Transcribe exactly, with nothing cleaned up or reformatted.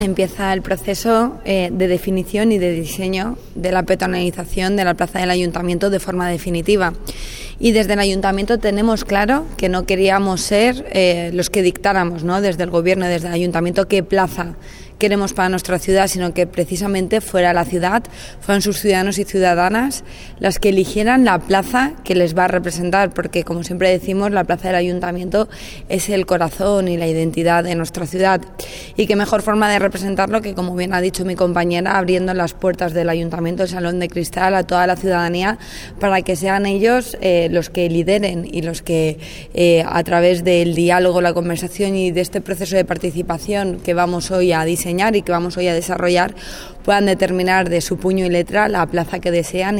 Empieza el proceso eh, de definición y de diseño de la peatonalización de la plaza del Ayuntamiento de forma definitiva. Y desde el Ayuntamiento tenemos claro que no queríamos ser eh, los que dictáramos, ¿no?, desde el Gobierno, desde el Ayuntamiento, qué plaza queremos para nuestra ciudad, sino que precisamente fuera la ciudad, fueran sus ciudadanos y ciudadanas las que eligieran la plaza que les va a representar, porque como siempre decimos, la plaza del Ayuntamiento es el corazón y la identidad de nuestra ciudad. Y qué mejor forma de representarlo que, como bien ha dicho mi compañera, abriendo las puertas del Ayuntamiento, el Salón de Cristal, a toda la ciudadanía, para que sean ellos eh, los que lideren y los que eh, a través del diálogo, la conversación y de este proceso de participación que vamos hoy a diseñar y que vamos hoy a desarrollar, puedan determinar de su puño y letra la plaza que desean.